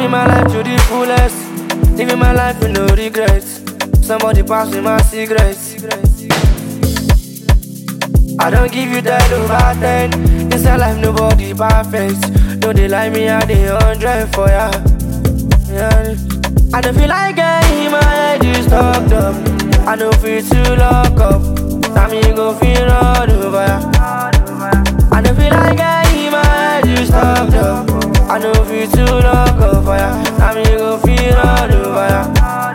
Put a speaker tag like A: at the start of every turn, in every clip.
A: Living my life to the fullest. Living my life with no regrets. Somebody pass me my cigarettes. I don't give you that over 10. Inside life nobody perfect. No they like me at the 100 for ya. Yeah. I don't feel like getting my head is stuck up. I don't feel to lock up. Now me go feel all over ya. I don't feel like getting my head is stuck up. I don't feel to lock up for ya. Now me go feel all over ya.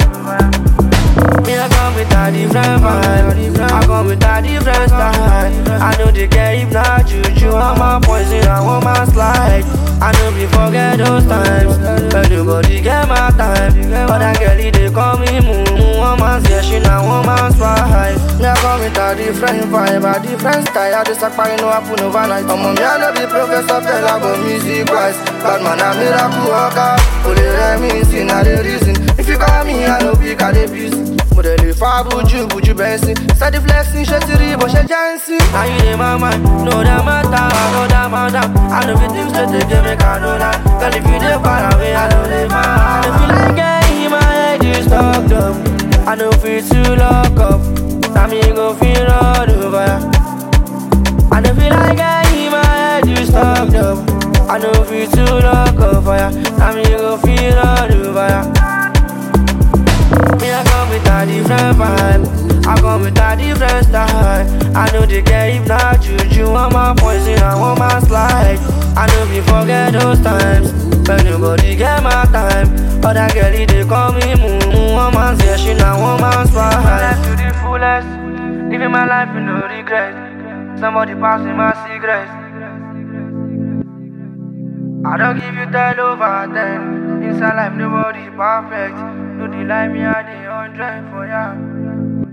A: Me I come with a different vibe. I come with a different style. I know they care if not juju. I'm a poison, I want my slide. I know we forget those times. But nobody get my time. But that girl they call me Moo. One man's session and one man's vibe. Me I come with a different vibe, a different style. I just act no happen overnight. I'm on me I know be professor tell about music wise. Bad man a miracle worker. Only reminiscing na the reason. If you call me I know pick a the busy. Model far buju bensin. Steady flexing, shetty but she dancing. Now you in my mind, know that matter, I know that matter. I know the things that they give me, I know that. Girl, if you dey far away, I know they mad. I don't feel like getting my head is stuck up. I know feel to lock up. Now me go feel all over ya. I don't feel like getting my head is stuck up. I know feel to lock up for ya. Now me go feel all over ya. Me I come with a different vibe. I come with a different style. I know they care if not juju. I'm a poison, I want my slide. I know we forget those times. But nobody get my time. But that girl they call me Moo. One man's session and one man's vibe. Life to the fullest. Living my life with no regrets. Somebody pass me my cigarettes. I don't give you 10 over 10. Inside life nobody perfect. No they like me at the 100 for ya.